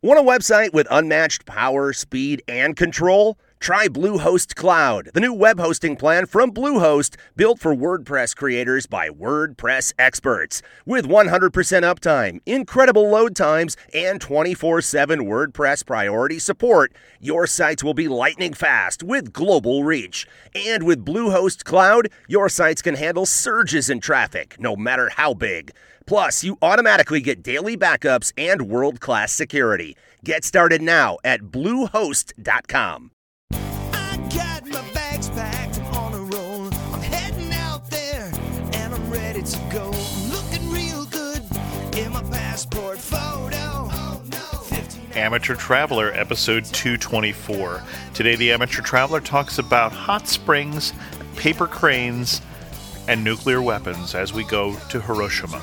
Want a website with unmatched power, speed, and control? Try Bluehost Cloud, the new web hosting plan from Bluehost, built for WordPress creators by WordPress experts. With 100% uptime, incredible load times, and 24/7 WordPress priority support, your sites will be lightning fast with global reach. And with Bluehost Cloud, your sites can handle surges in traffic, no matter how big. Plus, you automatically get daily backups and world-class security. Get started now at Bluehost.com. Got my bags packed, I'm on a roll. I'm heading out there, and I'm ready to go. I'm looking real good in my passport photo. Amateur Traveler, episode 224. Today, the Amateur Traveler talks about hot springs, paper cranes, and nuclear weapons as we go to Hiroshima.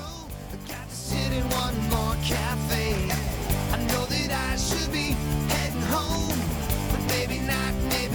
Sit in one more cafe. I know that I should be heading home, but maybe not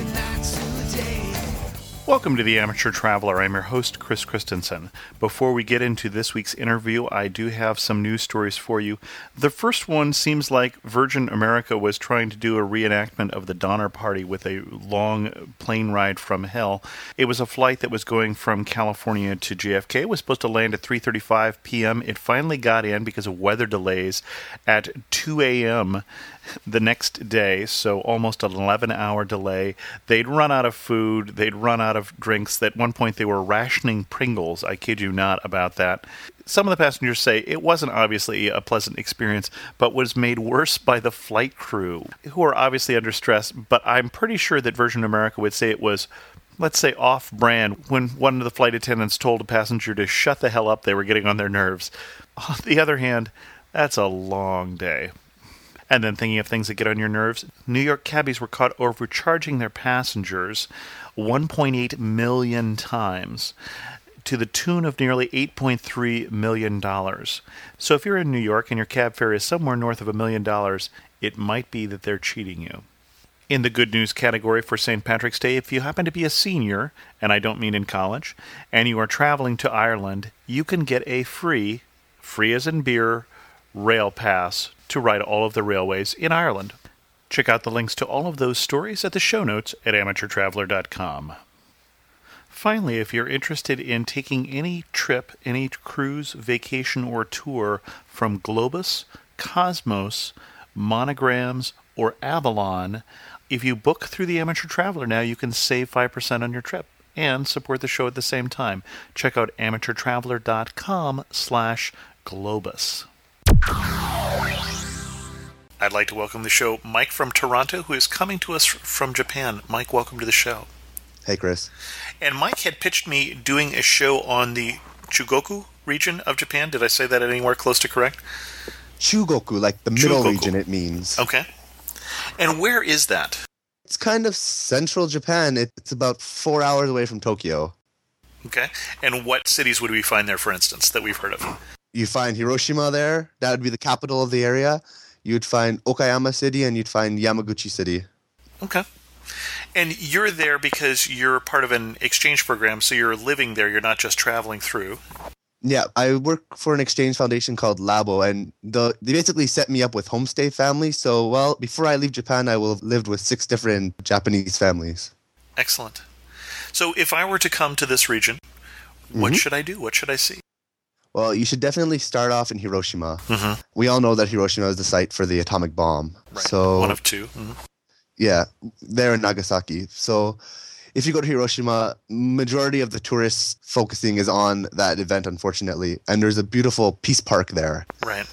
today. Welcome to the Amateur Traveler. I'm your host, Chris Christensen. Before we get into this week's interview, I do have some news stories for you. The first one seems like Virgin America was trying to do a reenactment of the Donner Party with a long plane ride from hell. It was a flight that was going from California to JFK. It was supposed to land at 3:35 p.m. It finally got in because of weather delays at 2 a.m. the next day, so almost an 11-hour delay. They'd run out of food, they'd run out of drinks. At one point they were rationing Pringles, I kid you not about that. Some of the passengers say it wasn't obviously a pleasant experience, but was made worse by the flight crew, who are obviously under stress, but I'm pretty sure that Virgin America would say it was, let's say, off-brand when one of the flight attendants told a passenger to shut the hell up. They were getting on their nerves. On the other hand, that's a long day. And then thinking of things that get on your nerves, New York cabbies were caught overcharging their passengers 1.8 million times to the tune of nearly $8.3 million. So if you're in New York and your cab fare is somewhere north of $1 million, it might be that they're cheating you. In the good news category for St. Patrick's Day, if you happen to be a senior, and I don't mean in college, and you are traveling to Ireland, you can get a free as in beer, rail pass to ride all of the railways in Ireland. Check out the links to all of those stories at the show notes at amateurtraveler.com. Finally, if you're interested in taking any trip, any cruise, vacation, or tour from Globus, Cosmos, Monograms, or Avalon, if you book through the Amateur Traveler now, you can save 5% on your trip and support the show at the same time. Check out amateurtraveler.com/Globus. I'd like to welcome to the show Mike from Toronto, who is coming to us from Japan. Mike, welcome to the show. Hey, Chris. And Mike had pitched me doing a show on the Chugoku region of Japan. Did I say that anywhere close to correct? Chugoku, like the middle region it means. Okay. And where is that? It's kind of central Japan. It's about 4 hours away from Tokyo. Okay. And what cities would we find there, for instance, that we've heard of? You find Hiroshima there. That would be the capital of the area. You'd find Okayama City, and you'd find Yamaguchi City. Okay. And you're there because you're part of an exchange program, so you're living there. You're not just traveling through. Yeah, I work for an exchange foundation called Labo, and they basically set me up with homestay families. So, well, before I leave Japan, I will have lived with 6 different Japanese families. Excellent. So if I were to come to this region, what should I do? What should I see? Well, you should definitely start off in Hiroshima. Mm-hmm. We all know that Hiroshima is the site for the atomic bomb. Right. So, one of two. Mm-hmm. Yeah, there in Nagasaki. So if you go to Hiroshima, majority of the tourists focusing is on that event, unfortunately. And there's a beautiful peace park there. Right.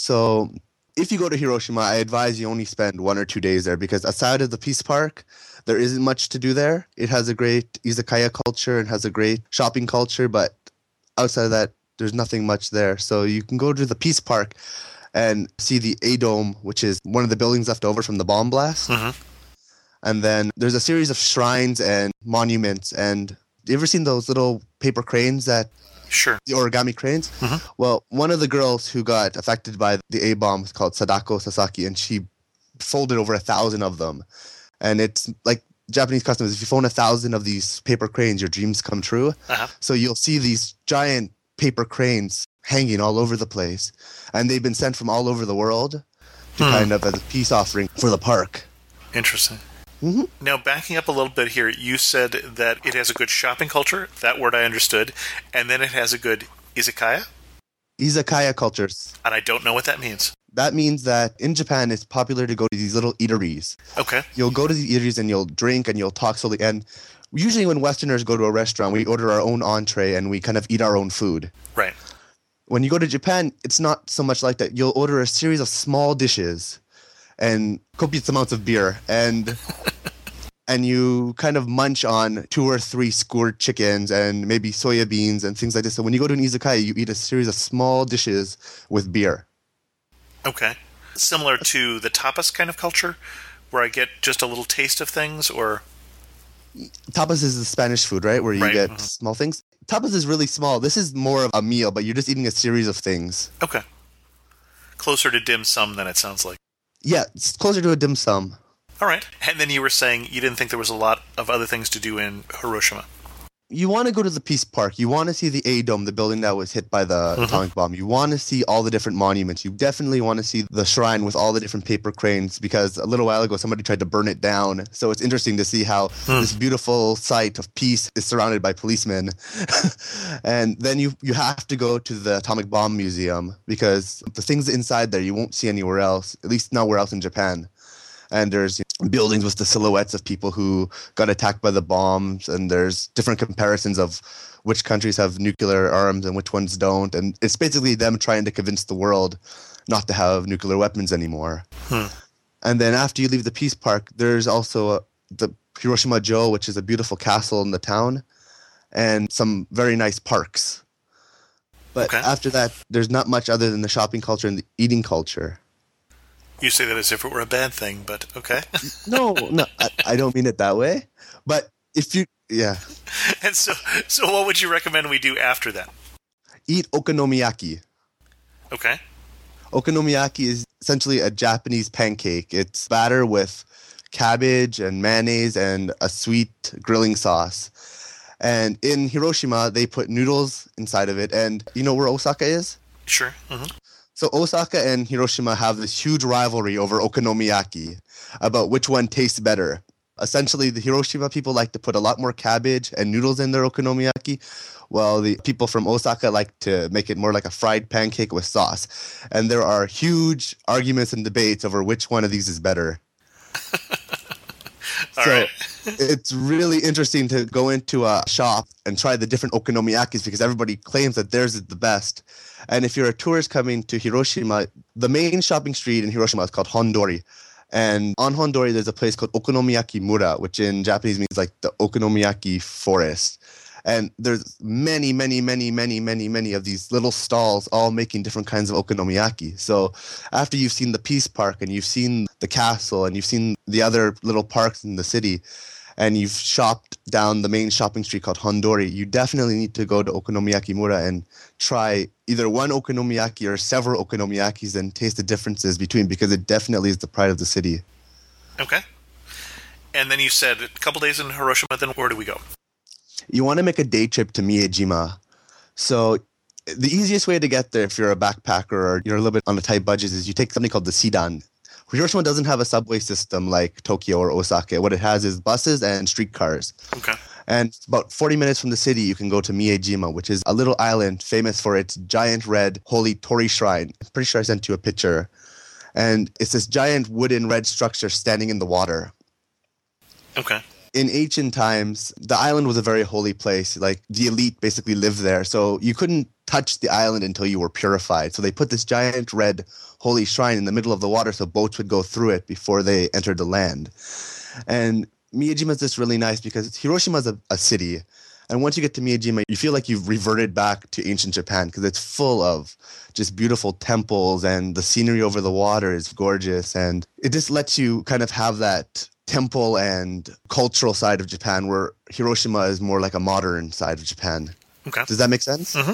So if you go to Hiroshima, I advise you only spend 1 or 2 days there, because aside of the peace park, there isn't much to do there. It has a great izakaya culture and has a great shopping culture, but outside of that, there's nothing much there. So you can go to the Peace Park and see the A-Dome, which is one of the buildings left over from the bomb blast. Mm-hmm. And then there's a series of shrines and monuments. And you ever seen those little paper cranes that... Sure. The origami cranes? Mm-hmm. Well, one of the girls who got affected by the A-bomb is called Sadako Sasaki, and she folded over 1,000 of them. And it's like Japanese customs, if you phone 1,000 of these paper cranes, your dreams come true. Uh-huh. So you'll see these giant paper cranes hanging all over the place, and they've been sent from all over the world to kind of as a peace offering for the park. Interesting. Mm-hmm. Now, backing up a little bit here, you said that it has a good shopping culture. That word I understood. And then it has a good izakaya? Izakaya cultures. And I don't know what that means. That means that in Japan, it's popular to go to these little eateries. Okay. You'll go to the eateries and you'll drink and you'll talk slowly. And usually when Westerners go to a restaurant, we order our own entree and we kind of eat our own food. Right. When you go to Japan, it's not so much like that. You'll order a series of small dishes and copious amounts of beer. And you kind of munch on 2 or 3 skewered chickens and maybe soya beans and things like this. So when you go to an izakaya, you eat a series of small dishes with beer. Okay. Similar to the tapas kind of culture, where I get just a little taste of things, or... Tapas is the Spanish food, right? Where you get Mm-hmm. small things. Tapas is really small. This is more of a meal, but you're just eating a series of things. Okay. Closer to dim sum than it sounds like. Yeah, it's closer to a dim sum. All right. And then you were saying you didn't think there was a lot of other things to do in Hiroshima. You want to go to the Peace Park. You want to see the A-Dome, the building that was hit by the atomic bomb. You want to see all the different monuments. You definitely want to see the shrine with all the different paper cranes, because a little while ago somebody tried to burn it down. So it's interesting to see how this beautiful site of peace is surrounded by policemen. And then you have to go to the Atomic Bomb Museum, because the things inside there you won't see anywhere else, at least nowhere else in Japan. And there's buildings with the silhouettes of people who got attacked by the bombs, and there's different comparisons of which countries have nuclear arms and which ones don't. And it's basically them trying to convince the world not to have nuclear weapons anymore. And then after you leave the Peace Park, there's also the Hiroshima-Jo, which is a beautiful castle in the town, and some very nice parks. But after that, there's not much other than the shopping culture and the eating culture. You say that as if it were a bad thing, but okay. No, I don't mean it that way. But if you, yeah. And so what would you recommend we do after that? Eat okonomiyaki. Okay. Okonomiyaki is essentially a Japanese pancake. It's batter with cabbage and mayonnaise and a sweet grilling sauce. And in Hiroshima, they put noodles inside of it. And you know where Osaka is? Sure. Mm-hmm. So Osaka and Hiroshima have this huge rivalry over okonomiyaki, about which one tastes better. Essentially, the Hiroshima people like to put a lot more cabbage and noodles in their okonomiyaki, while the people from Osaka like to make it more like a fried pancake with sauce. And there are huge arguments and debates over which one of these is better. It's really interesting to go into a shop and try the different okonomiyakis, because everybody claims that theirs is the best. And if you're a tourist coming to Hiroshima, the main shopping street in Hiroshima is called Hondori. And on Hondori, there's a place called Okonomiyaki Mura, which in Japanese means like the okonomiyaki forest. And there's many, many, many, many, many, many of these little stalls all making different kinds of okonomiyaki. So after you've seen the Peace Park and you've seen the castle and you've seen the other little parks in the city, and you've shopped down the main shopping street called Hondori, you definitely need to go to Okonomiyaki Mura and try either one okonomiyaki or several okonomiyakis and taste the differences between, because it definitely is the pride of the city. Okay. And then you said a couple days in Hiroshima, then where do we go? You want to make a day trip to Miyajima. So the easiest way to get there if you're a backpacker or you're a little bit on a tight budget is you take something called the Sedan. Hiroshima doesn't have a subway system like Tokyo or Osaka. What it has is buses and streetcars. Okay. And about 40 minutes from the city, you can go to Miyajima, which is a little island famous for its giant red holy torii shrine. I'm pretty sure I sent you a picture. And it's this giant wooden red structure standing in the water. Okay. In ancient times, the island was a very holy place. Like, the elite basically lived there. So you couldn't touch the island until you were purified. So they put this giant red holy shrine in the middle of the water so boats would go through it before they entered the land. And Miyajima is just really nice because Hiroshima is a city. And once you get to Miyajima, you feel like you've reverted back to ancient Japan, because it's full of just beautiful temples and the scenery over the water is gorgeous. And it just lets you kind of have that temple and cultural side of Japan, where Hiroshima is more like a modern side of Japan. Okay. Does that make sense? Mm-hmm.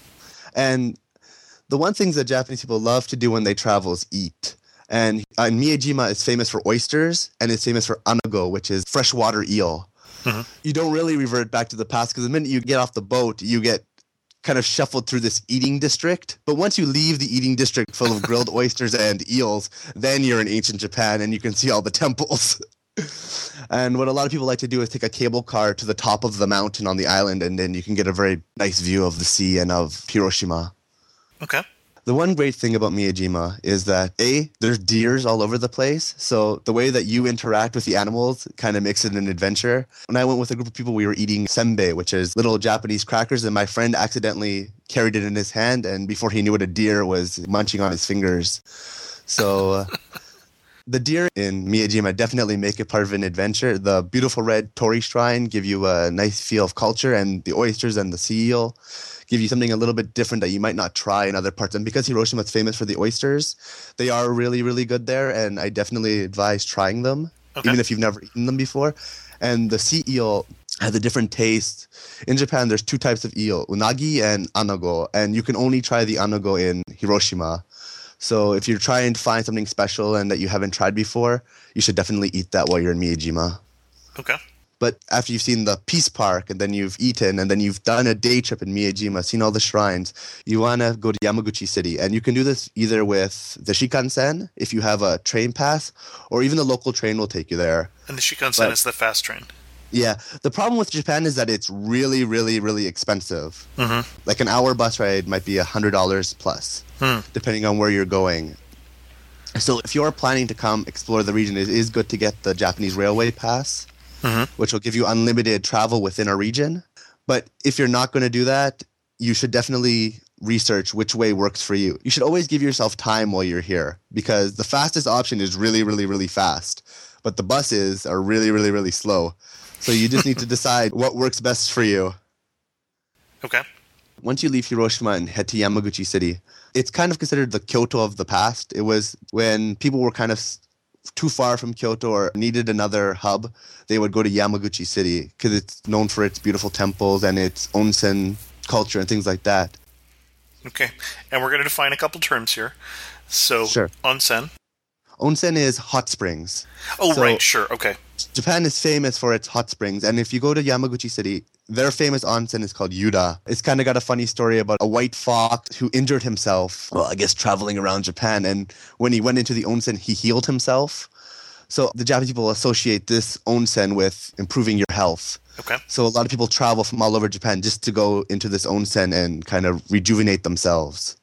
And the one thing that Japanese people love to do when they travel is eat. And Miyajima is famous for oysters, and it's famous for anago, which is freshwater eel. Mm-hmm. You don't really revert back to the past, because the minute you get off the boat, you get kind of shuffled through this eating district. But once you leave the eating district full of grilled oysters and eels, then you're in ancient Japan and you can see all the temples. And what a lot of people like to do is take a cable car to the top of the mountain on the island, and then you can get a very nice view of the sea and of Hiroshima. Okay. The one great thing about Miyajima is that, A, there's deers all over the place. So the way that you interact with the animals kind of makes it an adventure. When I went with a group of people, we were eating senbei, which is little Japanese crackers, and my friend accidentally carried it in his hand, and before he knew it, a deer was munching on his fingers. So the deer in Miyajima definitely make it part of an adventure. The beautiful red torii shrine give you a nice feel of culture, and the oysters and the sea eel give you something a little bit different that you might not try in other parts. And because Hiroshima is famous for the oysters, they are really, really good there, and I definitely advise trying them, even if you've never eaten them before. And the sea eel has a different taste. In Japan, there's two types of eel, unagi and anago, and you can only try the anago in Hiroshima. So if you're trying to find something special and that you haven't tried before, you should definitely eat that while you're in Miyajima. Okay. But after you've seen the Peace Park, and then you've eaten, and then you've done a day trip in Miyajima, seen all the shrines, you want to go to Yamaguchi City. And you can do this either with the Shinkansen, if you have a train pass, or even the local train will take you there. And the Shinkansen is the fast train. Yeah. The problem with Japan is that it's really, really, really expensive. Mm-hmm. Like an hour bus ride might be $100 plus, depending on where you're going. So if you're planning to come explore the region, it is good to get the Japanese Railway Pass, which will give you unlimited travel within a region. But if you're not going to do that, you should definitely research which way works for you. You should always give yourself time while you're here, because the fastest option is really, really, really fast. But the buses are really, really, really slow. So you just need to decide what works best for you. Okay. Once you leave Hiroshima and head to Yamaguchi City, it's kind of considered the Kyoto of the past. It was when people were kind of too far from Kyoto or needed another hub, they would go to Yamaguchi City because it's known for its beautiful temples and its onsen culture and things like that. Okay. And we're going to define a couple terms here. So, Sure. Onsen. Onsen is hot springs. Oh, So- right. Sure. Okay. Japan is famous for its hot springs, and if you go to Yamaguchi City, their famous onsen is called Yuda. It's kind of got a funny story about a white fox who injured himself, well, I guess traveling around Japan, and when he went into the onsen, he healed himself. So the Japanese people associate this onsen with improving your health. Okay. So a lot of people travel from all over Japan just to go into this onsen and kind of rejuvenate themselves.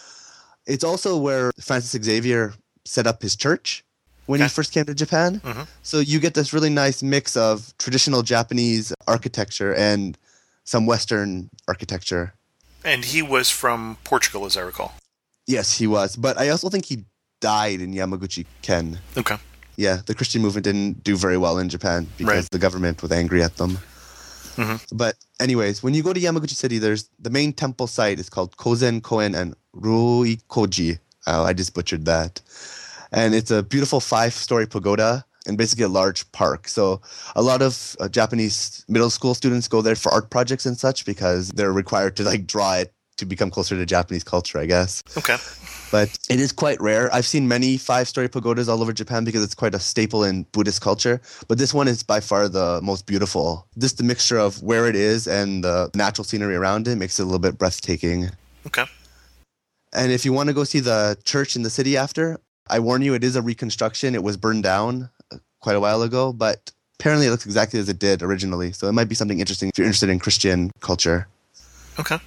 It's also where Francis Xavier set up his church when he first came to Japan. Mm-hmm. So you get this really nice mix of traditional Japanese architecture and some Western architecture. And he was from Portugal, as I recall. Yes, he was. But I also think he died in Yamaguchi-ken. Okay. Yeah, the Christian movement didn't do very well in Japan because the government was angry at them. Mm-hmm. But anyways, when you go to Yamaguchi City, there's the main temple site is called Kozen Koen and Ruikoji. Oh, I just butchered that. And it's a beautiful 5-story pagoda and basically a large park. So a lot of Japanese middle school students go there for art projects and such because they're required to like draw it to become closer to Japanese culture, I guess. Okay. But it is quite rare. I've seen many 5-story pagodas all over Japan because it's quite a staple in Buddhist culture. But this one is by far the most beautiful. Just the mixture of where it is and the natural scenery around it makes it a little bit breathtaking. Okay. And if you want to go see the church in the city after, I warn you, it is a reconstruction. It was burned down quite a while ago, but apparently it looks exactly as it did originally. So it might be something interesting if you're interested in Christian culture. Okay.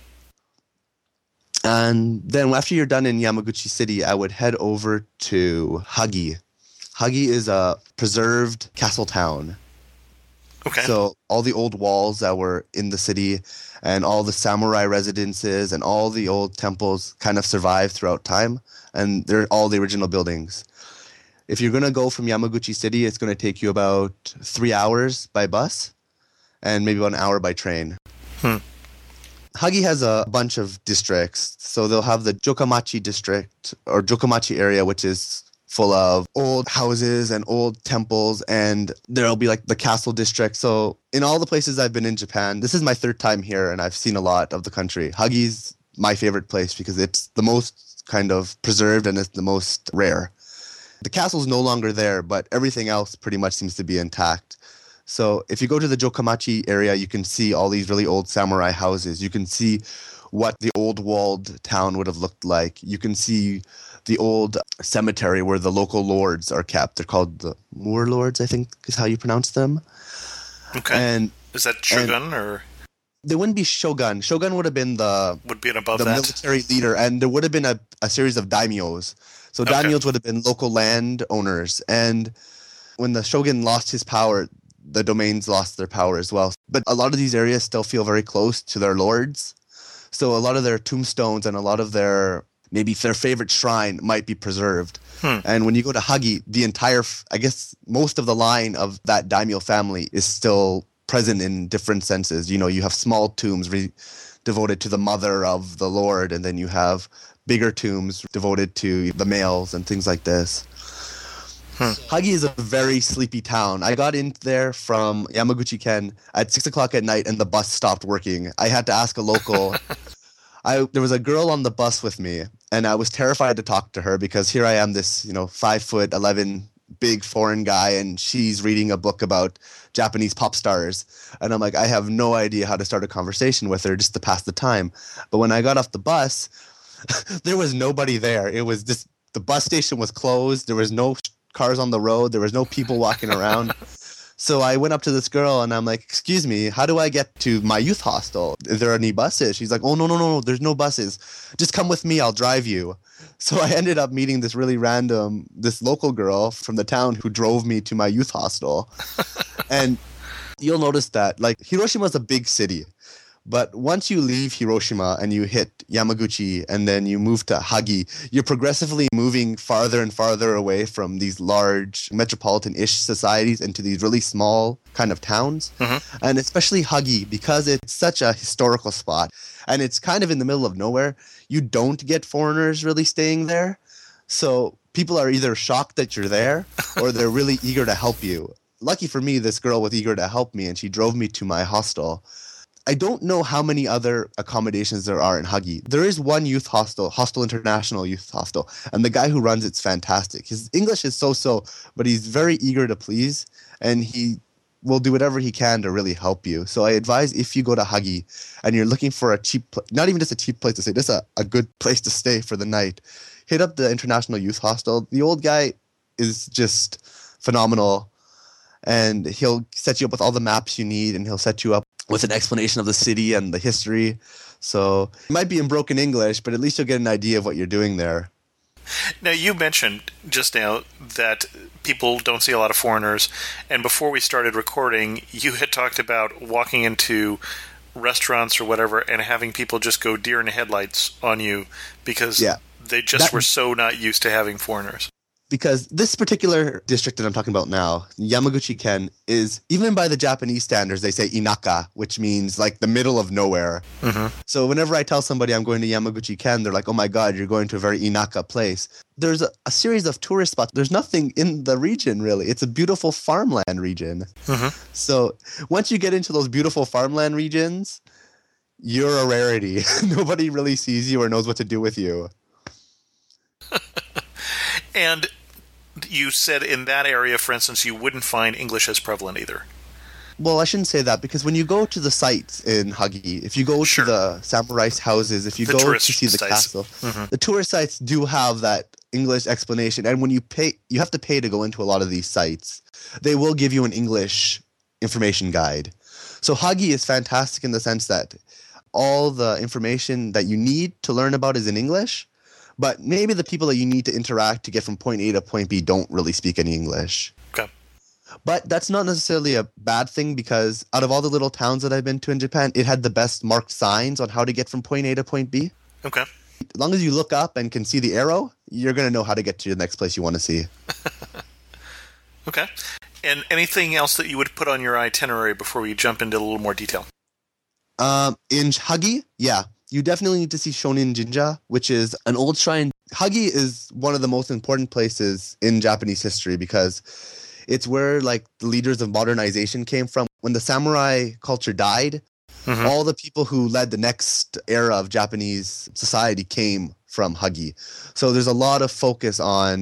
And then after you're done in Yamaguchi City, I would head over to Hagi. Hagi is a preserved castle town. Okay. So all the old walls that were in the city and all the samurai residences and all the old temples kind of survived throughout time. And they're all the original buildings. If you're going to go from Yamaguchi City, it's going to take you about 3 hours by bus and maybe about an hour by train. Hagi has a bunch of districts. So they'll have the Jokamachi district or Jokamachi area, which is full of old houses and old temples, and there'll be like the castle district. So in all the places I've been in Japan, this is my 3rd time here and I've seen a lot of the country. Hagi's my favorite place because it's the most kind of preserved and it's the most rare. The castle's no longer there, but everything else pretty much seems to be intact. So if you go to the Jokamachi area, you can see all these really old samurai houses. You can see what the old walled town would have looked like. You can see the old cemetery where the local lords are kept. They're called the Moor Lords, I think is how you pronounce them. Okay. And is that Shogun or? They wouldn't be Shogun. Shogun would have been would be above the that military leader, and there would have been a series of daimyos. So daimyos would have been local land owners, and when the shogun lost his power, the domains lost their power as well. But a lot of these areas still feel very close to their lords, so a lot of their tombstones and a lot of their maybe their favorite shrine might be preserved. And when you go to Hagi, the entire, I guess, most of the line of that daimyo family is still present in different senses. You know, you have small tombs devoted to the mother of the lord, and then you have bigger tombs devoted to the males and things like this. Hagi is a very sleepy town. I got in there from Yamaguchi-ken at 6 o'clock at night, and the bus stopped working. I had to ask a local. There was a girl on the bus with me, and I was terrified to talk to her because here I am, this 5'11" big foreign guy, and she's reading a book about Japanese pop stars, and I'm like, I have no idea how to start a conversation with her just to pass the time. But when I got off the bus, there was nobody there. It was just the bus station was closed. There was no cars on the road. There was no people walking around. So I went up to this girl and I'm like, excuse me, how do I get to my youth hostel? Is there any buses? She's like, oh, no, there's no buses. Just come with me, I'll drive you. So I ended up meeting this local girl from the town who drove me to my youth hostel. And you'll notice that, like, Hiroshima's a big city. But once you leave Hiroshima and you hit Yamaguchi and then you move to Hagi, you're progressively moving farther and farther away from these large metropolitan-ish societies into these really small kind of towns. And especially Hagi, because it's such a historical spot and it's kind of in the middle of nowhere, you don't get foreigners really staying there. So people are either shocked that you're there or they're really eager to help you. Lucky for me, this girl was eager to help me and she drove me to my hostel. I don't know how many other accommodations there are in Hagi. There is one youth hostel, Hostel International Youth Hostel, and the guy who runs it's fantastic. His English is so-so, but he's very eager to please, and he will do whatever he can to really help you. So I advise if you go to Hagi and you're looking for a cheap, not even just a cheap place to stay, just a good place to stay for the night, hit up the International Youth Hostel. The old guy is just phenomenal, and he'll set you up with all the maps you need, and he'll set you up with an explanation of the city and the history. So it might be in broken English, but at least you'll get an idea of what you're doing there. Now, you mentioned just now that people don't see a lot of foreigners, and before we started recording, you had talked about walking into restaurants or whatever and having people just go deer in the headlights on you because they just were so not used to having foreigners. Because this particular district that I'm talking about now, Yamaguchi-ken, is, even by the Japanese standards, they say inaka, which means like the middle of nowhere. So whenever I tell somebody I'm going to Yamaguchi-ken, they're like, oh my God, you're going to a very inaka place. There's a series of tourist spots. There's nothing in the region, really. It's a beautiful farmland region. So once you get into those beautiful farmland regions, you're a rarity. Nobody really sees you or knows what to do with you. And you said in that area, for instance, you wouldn't find English as prevalent either. Well, I shouldn't say that, because when you go to the sites in Hagi, if you go to the samurai's houses, if you go to see the castle, the tourist sites do have that English explanation. And when you pay, you have to pay to go into a lot of these sites. They will give you an English information guide. So Hagi is fantastic in the sense that all the information that you need to learn about is in English. But maybe the people that you need to interact to get from point A to point B don't really speak any English. Okay. But that's not necessarily a bad thing, because out of all the little towns that I've been to in Japan, it had the best marked signs on how to get from point A to point B. Okay. As long as you look up and can see the arrow, you're going to know how to get to the next place you want to see. Okay. And anything else that you would put on your itinerary before we jump into a little more detail? In Hagi, yeah. You definitely need to see Shonin Jinja, which is an old shrine. Hagi is one of the most important places in Japanese history because it's where like the leaders of modernization came from. When the samurai culture died, all the people who led the next era of Japanese society came from Hagi. So there's a lot of focus on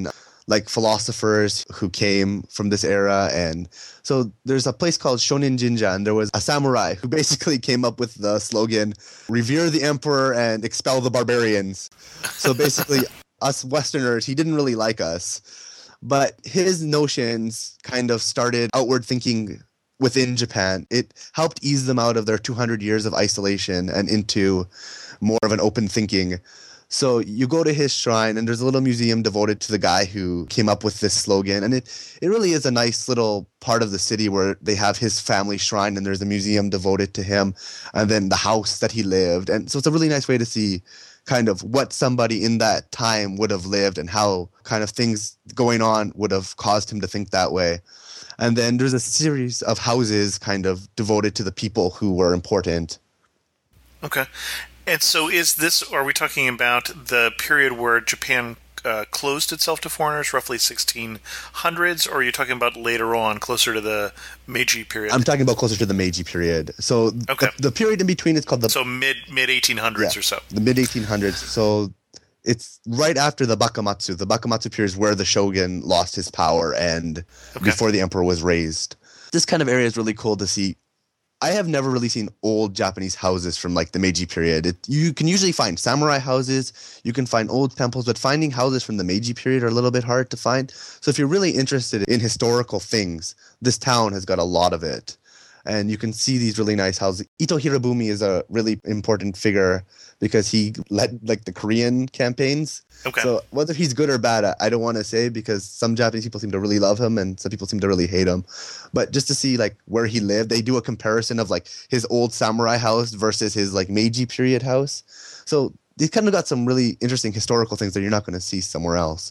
like philosophers who came from this era. And so there's a place called Shonin Jinja, and there was a samurai who basically came up with the slogan, revere the emperor and expel the barbarians. So basically us Westerners, he didn't really like us. But his notions kind of started outward thinking within Japan. It helped ease them out of their 200 years of isolation and into more of an open thinking. So you go to his shrine, and there's a little museum devoted to the guy who came up with this slogan. And it really is a nice little part of the city where they have his family shrine, and there's a museum devoted to him, and then the house that he lived. And so it's a really nice way to see kind of what somebody in that time would have lived and how kind of things going on would have caused him to think that way. And then there's a series of houses kind of devoted to the people who were important. Okay. And so are we talking about the period where Japan closed itself to foreigners, roughly 1600s, or are you talking about later on, closer to the Meiji period? I'm talking about closer to the Meiji period. So the period in between is called the... So mid-1800s or so. The mid-1800s. So it's right after the Bakamatsu. The Bakamatsu period is where the shogun lost his power and before the emperor was raised. This kind of area is really cool to see. I have never really seen old Japanese houses from like the Meiji period. You can usually find samurai houses, you can find old temples, but finding houses from the Meiji period are a little bit hard to find. So if you're really interested in historical things, this town has got a lot of it. And you can see these really nice houses. Ito Hirobumi is a really important figure because he led like the Korean campaigns. Okay. So whether he's good or bad, I don't want to say, because some Japanese people seem to really love him and some people seem to really hate him. But just to see like where he lived, they do a comparison of like his old samurai house versus his like Meiji period house. So they kind of got some really interesting historical things that you're not going to see somewhere else.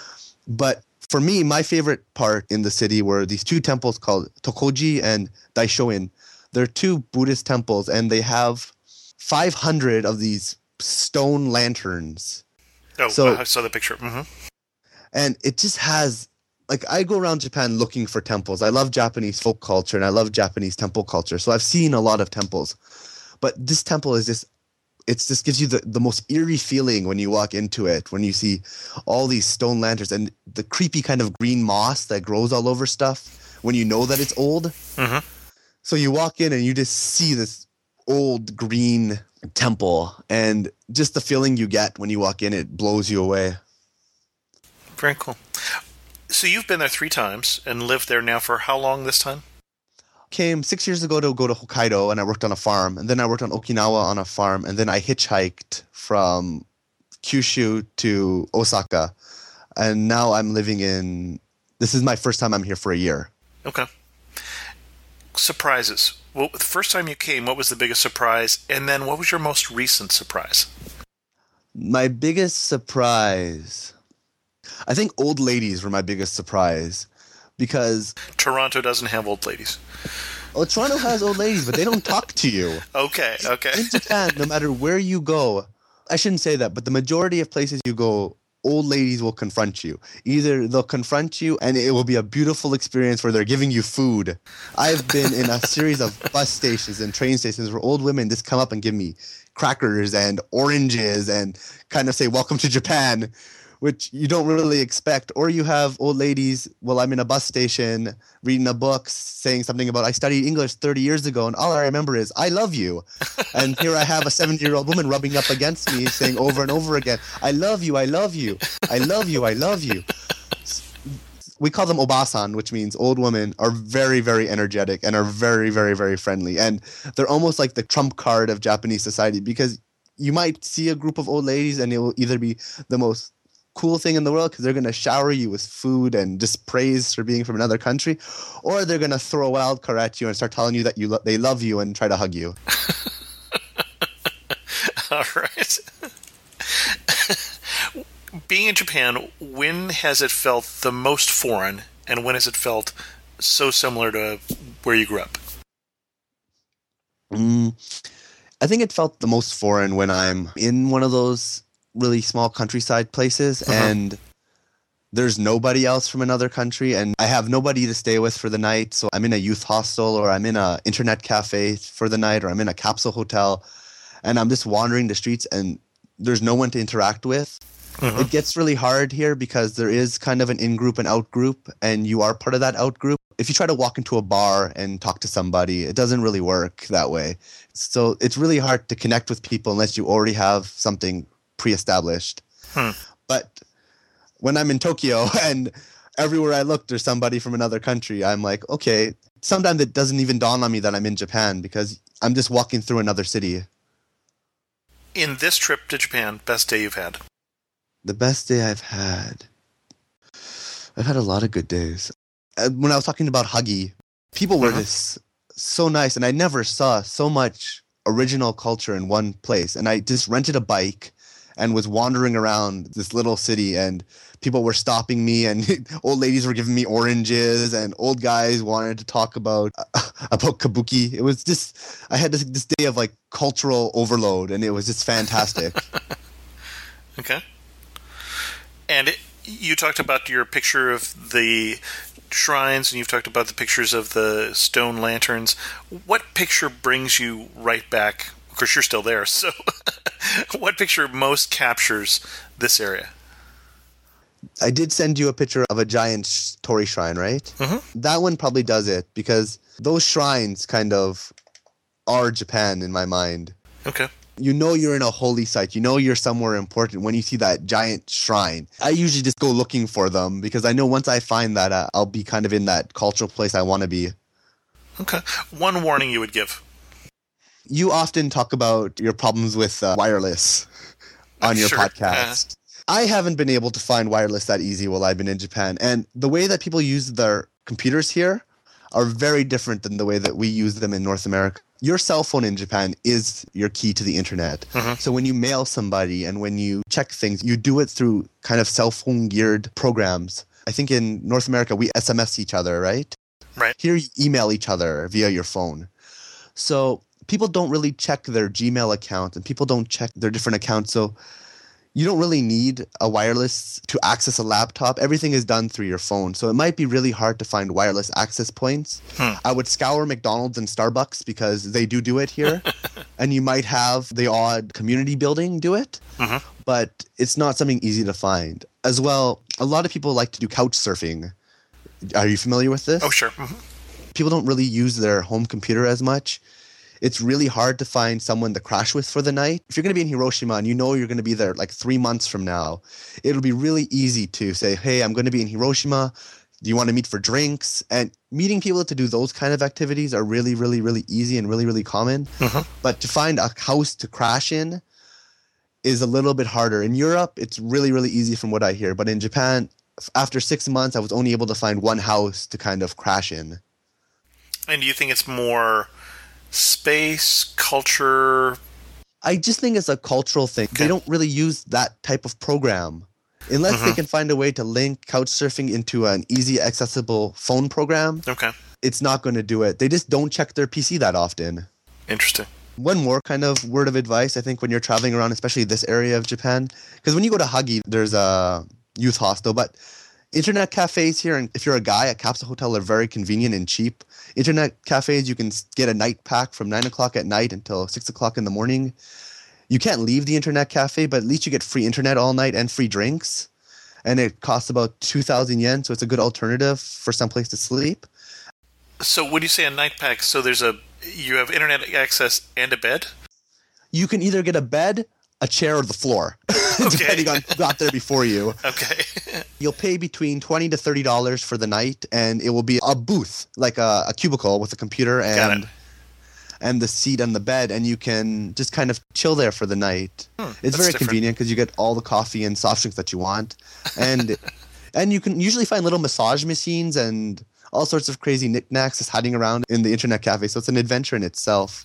But for me, my favorite part in the city were these two temples called Tokoji and Daishoin. They're two Buddhist temples, and they have 500 of these stone lanterns. Oh, so, I saw the picture. Mm-hmm. And it just has, like, I go around Japan looking for temples. I love Japanese folk culture, and I love Japanese temple culture. So I've seen a lot of temples. But this temple is just, it just gives you the most eerie feeling when you walk into it, when you see all these stone lanterns and the creepy kind of green moss that grows all over stuff when you know that it's old. Mm-hmm. So you walk in and you just see this old green temple, and just the feeling you get when you walk in, it blows you away. Very cool. So you've been there 3 times and lived there now for how long this time? Came 6 years ago to go to Hokkaido, and I worked on a farm, and then I worked on Okinawa on a farm, and then I hitchhiked from Kyushu to Osaka, and now I'm living in, this is my first time I'm here for a year. Okay. Surprises. Well, the first time you came, what was the biggest surprise? And then what was your most recent surprise? My biggest surprise, I think old ladies were my biggest surprise, because Toronto doesn't have old ladies. Oh, Toronto has old ladies, but they don't talk to you. Okay. In Japan, no matter where you go, I shouldn't say that, but the majority of places you go, old ladies will confront you. Either they'll confront you and it will be a beautiful experience where they're giving you food. I've been in a series of bus stations and train stations where old women just come up and give me crackers and oranges and kind of say, "Welcome to Japan," which you don't really expect. Or you have old ladies, well, I'm in a bus station reading a book saying something about, I studied English 30 years ago and all I remember is, I love you. And here I have a 70-year-old woman rubbing up against me saying over and over again, I love you, I love you, I love you, I love you. We call them obasan, which means old women are very, very energetic and are very, very, very friendly. And they're almost like the trump card of Japanese society, because you might see a group of old ladies and it will either be the most cool thing in the world because they're going to shower you with food and just praise for being from another country, or they're going to throw a wild card at you and start telling you that they love you and try to hug you. All right. Being in Japan, when has it felt the most foreign, and when has it felt so similar to where you grew up? I think it felt the most foreign when I'm in one of those really small countryside places and there's nobody else from another country and I have nobody to stay with for the night. So I'm in a youth hostel, or I'm in an internet cafe for the night, or I'm in a capsule hotel and I'm just wandering the streets and there's no one to interact with. It gets really hard here because there is kind of an in-group and out-group, and you are part of that out-group. If you try to walk into a bar and talk to somebody, it doesn't really work that way. So it's really hard to connect with people unless you already have something pre-established. But when I'm in Tokyo and everywhere I look, there's somebody from another country, I'm like, okay, sometimes it doesn't even dawn on me that I'm in Japan because I'm just walking through another city. In this trip to Japan, best day you've had? The best day I've had a lot of good days. When I was talking about Hagi, people were just so nice, and I never saw so much original culture in one place. And I just rented a bike and was wandering around this little city, and people were stopping me, and old ladies were giving me oranges, and old guys wanted to talk about kabuki. It was just, I had this day of like cultural overload, and it was just fantastic. Okay. And you talked about your picture of the shrines, and you've talked about the pictures of the stone lanterns. What picture brings you right back? Of course, you're still there, so what picture most captures this area? I did send you a picture of a giant Torii shrine, right? That one probably does it, because those shrines kind of are Japan in my mind. Okay. You know you're in a holy site. You know you're somewhere important when you see that giant shrine. I usually just go looking for them because I know once I find that, I'll be kind of in that cultural place I want to be. Okay. One warning you would give. You often talk about your problems with wireless on your podcast. I haven't been able to find wireless that easy while I've been in Japan. And the way that people use their computers here are very different than the way that we use them in North America. Your cell phone in Japan is your key to the internet. So when you mail somebody and when you check things, you do it through kind of cell phone geared programs. I think in North America, we SMS each other, right? Right. Here you email each other via your phone. So people don't really check their Gmail account, and people don't check their different accounts. So you don't really need a wireless to access a laptop. Everything is done through your phone. So it might be really hard to find wireless access points. I would scour McDonald's and Starbucks because they do it here. And you might have the odd community building do it. But it's not something easy to find. As well, a lot of people like to do couch surfing. Are you familiar with this? Oh, sure. People don't really use their home computer as much. It's really hard to find someone to crash with for the night. If you're going to be in Hiroshima and you know you're going to be there like 3 months from now, it'll be really easy to say, hey, I'm going to be in Hiroshima. Do you want to meet for drinks? And meeting people to do those kind of activities are really, really, really easy and really, really common. But to find a house to crash in is a little bit harder. In Europe, it's really, really easy from what I hear. But in Japan, after 6 months, I was only able to find one house to kind of crash in. And do you think it's more space, culture? I just think it's a cultural thing. They don't really use that type of program. Unless they can find a way to link couchsurfing into an easy accessible phone program, it's not going to do it. They just don't check their PC that often. Interesting. One more kind of word of advice, I think, when you're traveling around, especially this area of Japan, because when you go to Hagi, there's a youth hostel, but internet cafes here, and if you're a guy, a capsule hotel are very convenient and cheap. Internet cafes, you can get a night pack from 9 o'clock at night until 6 o'clock in the morning. You can't leave the internet cafe, but at least you get free internet all night and free drinks. And it costs about 2,000 yen, so it's a good alternative for someplace to sleep. So when you say a night pack, so you have internet access and a bed? You can either get a bed, a chair, or the floor, depending on who got there before you. Okay. You'll pay between $20 to $30 for the night, and it will be a booth, like a cubicle with a computer and the seat and the bed, and you can just kind of chill there for the night. It's very convenient because you get all the coffee and soft drinks that you want, and you can usually find little massage machines and all sorts of crazy knickknacks just hiding around in the internet cafe. So it's an adventure in itself.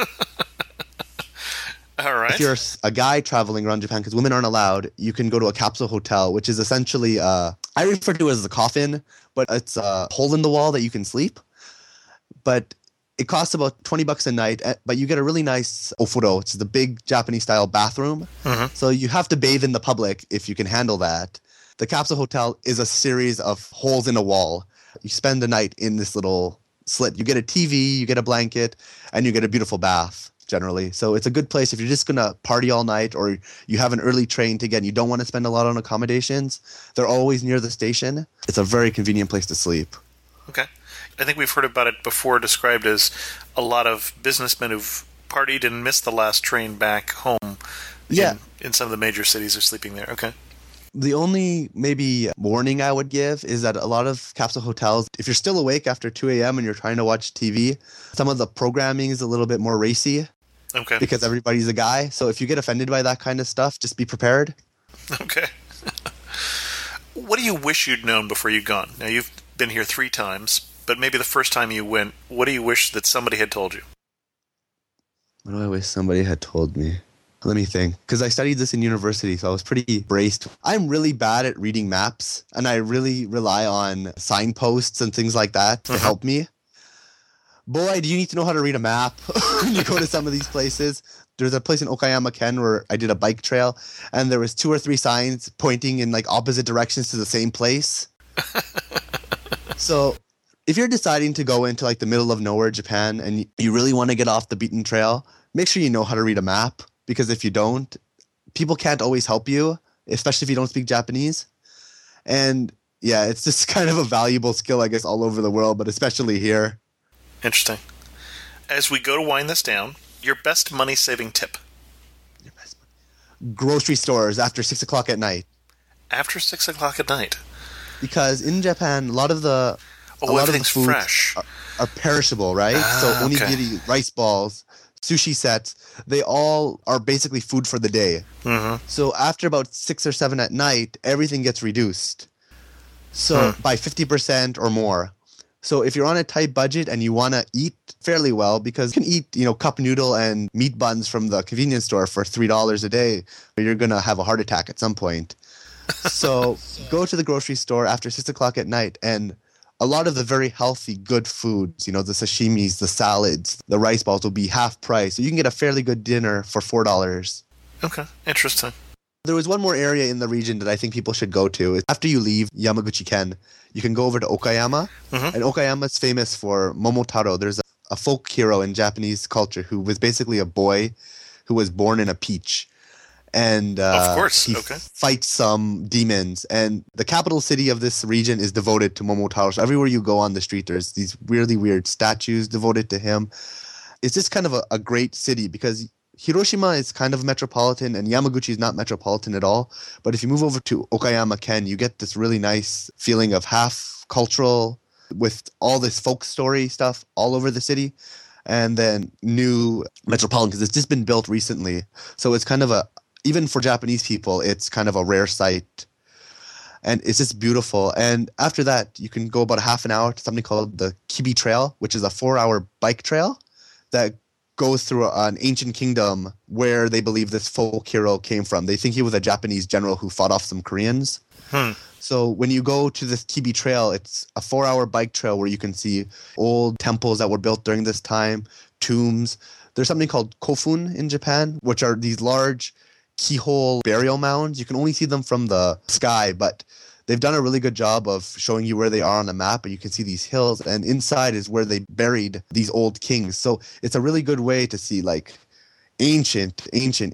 All right. If you're a guy traveling around Japan, because women aren't allowed, you can go to a capsule hotel, which is essentially, I refer to it as a coffin, but it's a hole in the wall that you can sleep. But it costs about $20 a night, but you get a really nice ofuro, which is the big Japanese-style bathroom. So you have to bathe in the public if you can handle that. The capsule hotel is a series of holes in a wall. You spend the night in this little slit. You get a TV, you get a blanket, and you get a beautiful bath. generally. So it's a good place if you're just going to party all night or you have an early train to get and you don't want to spend a lot on accommodations. They're always near the station. It's a very convenient place to sleep. Okay. I think we've heard about it before described as a lot of businessmen who've partied and missed the last train back home. Yeah. In some of the major cities are sleeping there. Okay. The only maybe warning I would give is that a lot of capsule hotels, if you're still awake after 2 a.m. and you're trying to watch TV, some of the programming is a little bit more racy. Okay. Because everybody's a guy. So if you get offended by that kind of stuff, just be prepared. Okay. What do you wish you'd known before you'd gone? Now, you've been here 3 times, but maybe the first time you went, what do you wish that somebody had told you? What do I wish somebody had told me? Let me think. Because I studied this in university, so I was pretty braced. I'm really bad at reading maps, and I really rely on signposts and things like that to help me. Boy, do you need to know how to read a map when you go to some of these places. There's a place in Okayama, Ken, where I did a bike trail, and there was 2 or 3 signs pointing in like opposite directions to the same place. So if you're deciding to go into like the middle of nowhere, Japan, and you really want to get off the beaten trail, make sure you know how to read a map. Because if you don't, people can't always help you, especially if you don't speak Japanese. And yeah, it's just kind of a valuable skill, I guess, all over the world, but especially here. Interesting. As we go to wind this down, your best money-saving tip? Grocery stores after 6 o'clock at night. After 6 o'clock at night? Because in Japan, a lot of the foods fresh. Are perishable, right? So onigiri, rice balls, sushi sets, they all are basically food for the day. Mm-hmm. So after about 6 or 7 at night, everything gets reduced. So by 50% or more. So if you're on a tight budget and you want to eat fairly well, because you can eat, cup noodle and meat buns from the convenience store for $3 a day, but you're going to have a heart attack at some point. So go to the grocery store after 6 o'clock at night, and a lot of the very healthy, good foods, the sashimis, the salads, the rice balls will be half price. So you can get a fairly good dinner for $4. Okay, interesting. There was one more area in the region that I think people should go to. After you leave Yamaguchi-ken, you can go over to Okayama. Mm-hmm. And Okayama is famous for Momotaro. There's a folk hero in Japanese culture who was basically a boy who was born in a peach. And of course. he fights some demons. And the capital city of this region is devoted to Momotaro. So everywhere you go on the street, there's these really weird statues devoted to him. It's just kind of a great city because Hiroshima is kind of metropolitan and Yamaguchi is not metropolitan at all. But if you move over to Okayama-ken, you get this really nice feeling of half cultural with all this folk story stuff all over the city. And then new metropolitan because it's just been built recently. So it's kind of even for Japanese people, it's kind of a rare sight. And it's just beautiful. And after that, you can go about a half an hour to something called the Kibi Trail, which is a 4-hour bike trail that goes through an ancient kingdom where they believe this folk hero came from. They think he was a Japanese general who fought off some Koreans. So when you go to this Kibi Trail, it's a 4-hour bike trail where you can see old temples that were built during this time, tombs. There's something called kofun in Japan, which are these large keyhole burial mounds. You can only see them from the sky, but they've done a really good job of showing you where they are on the map, and you can see these hills, and inside is where they buried these old kings. So it's a really good way to see like ancient,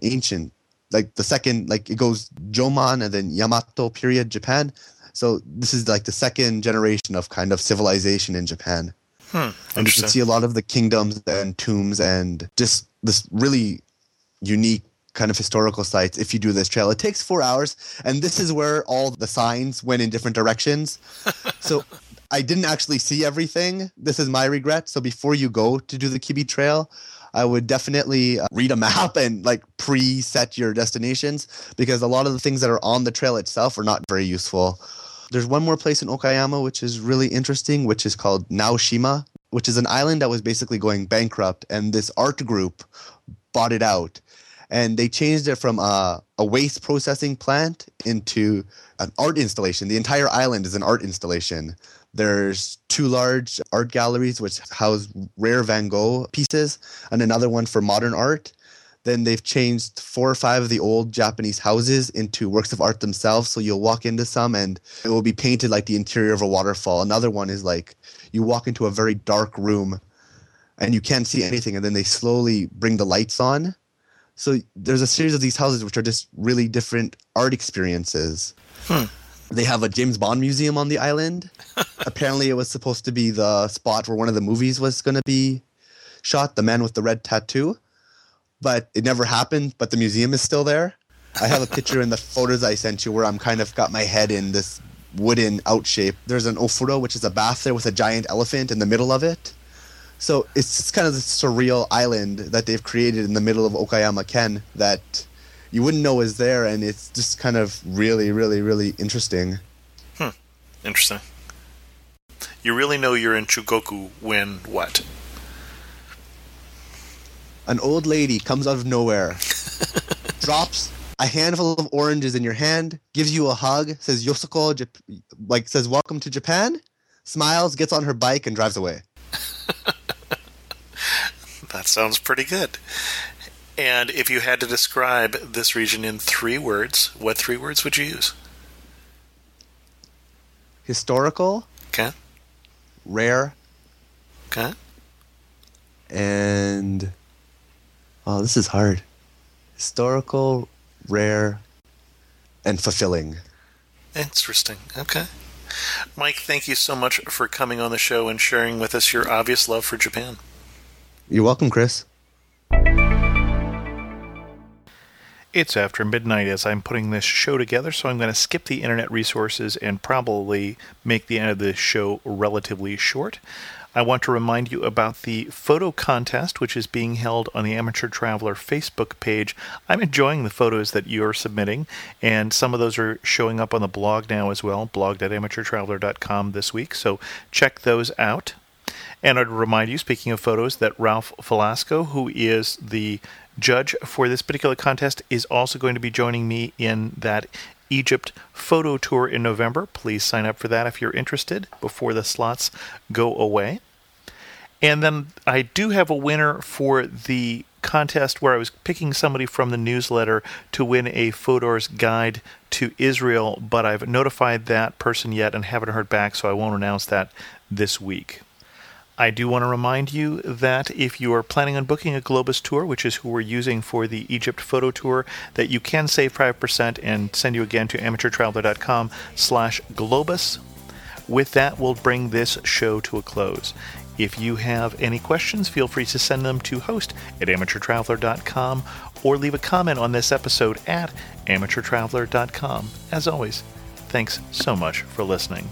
like the second, like it goes Jomon and then Yamato period Japan. So this is like the second generation of kind of civilization in Japan. And you can see a lot of the kingdoms and tombs and just this really unique kind of historical sites if you do this trail. It takes 4 hours, and this is where all the signs went in different directions. So I didn't actually see everything. This is my regret. So before you go to do the Kibi Trail, I would definitely read a map and like preset your destinations, because a lot of the things that are on the trail itself are not very useful. There's one more place in Okayama which is really interesting, which is called Naoshima, which is an island that was basically going bankrupt, and this art group bought it out. And they changed it from a waste processing plant into an art installation. The entire island is an art installation. There's 2 large art galleries which house rare Van Gogh pieces and another one for modern art. Then they've changed 4 or 5 of the old Japanese houses into works of art themselves. So you'll walk into some and it will be painted like the interior of a waterfall. Another one is like you walk into a very dark room and you can't see anything, and then they slowly bring the lights on. So there's a series of these houses which are just really different art experiences. They have a James Bond museum on the island. Apparently it was supposed to be the spot where one of the movies was going to be shot, The Man with the Red Tattoo. But it never happened, but the museum is still there. I have a picture in the photos I sent you where I'm kind of got my head in this wooden out shape. There's an ofuro, which is a bath there with a giant elephant in the middle of it. So it's just kind of this surreal island that they've created in the middle of Okayama Ken that you wouldn't know is there, and it's just kind of really, really, really interesting. Interesting. You really know you're in Chugoku when what? An old lady comes out of nowhere, drops a handful of oranges in your hand, gives you a hug, says Yosoko, says welcome to Japan, smiles, gets on her bike, and drives away. That sounds pretty good. And if you had to describe this region in 3 words, what 3 words would you use? Historical. Okay. Rare. Okay. And... oh, this is hard. Historical, rare, and fulfilling. Interesting. Okay. Mike, thank you so much for coming on the show and sharing with us your obvious love for Japan. You're welcome, Chris. It's after midnight as I'm putting this show together, so I'm going to skip the internet resources and probably make the end of this show relatively short. I want to remind you about the photo contest, which is being held on the Amateur Traveler Facebook page. I'm enjoying the photos that you're submitting, and some of those are showing up on the blog now as well, blog.amateurtraveler.com this week, so check those out. And I'd remind you, speaking of photos, that Ralph Velasco, who is the judge for this particular contest, is also going to be joining me in that Egypt photo tour in November. Please sign up for that if you're interested before the slots go away. And then I do have a winner for the contest where I was picking somebody from the newsletter to win a Fodor's guide to Israel, but I've notified that person yet and haven't heard back, so I won't announce that this week. I do want to remind you that if you are planning on booking a Globus tour, which is who we're using for the Egypt photo tour, that you can save 5% and send you again to amateurtraveler.com/Globus. With that, we'll bring this show to a close. If you have any questions, feel free to send them to host@amateurtraveler.com or leave a comment on this episode at amateurtraveler.com. As always, thanks so much for listening.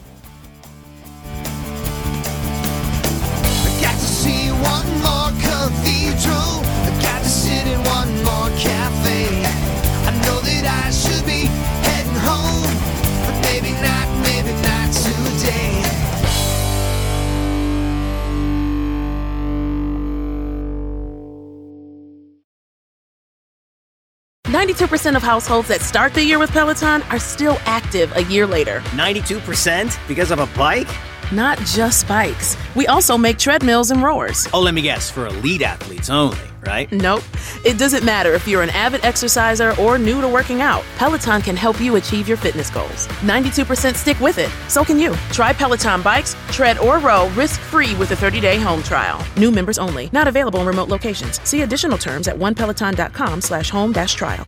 See one more cathedral, I got to sit in one more cafe. I know that I should be heading home, but maybe not today. 92% of households that start the year with Peloton are still active a year later. 92% because of a bike? Not just bikes. We also make treadmills and rowers. Oh, let me guess, for elite athletes only, right? Nope. It doesn't matter if you're an avid exerciser or new to working out. Peloton can help you achieve your fitness goals. 92% stick with it. So can you. Try Peloton bikes, tread, or row risk-free with a 30-day home trial. New members only. Not available in remote locations. See additional terms at onepeloton.com/home-trial.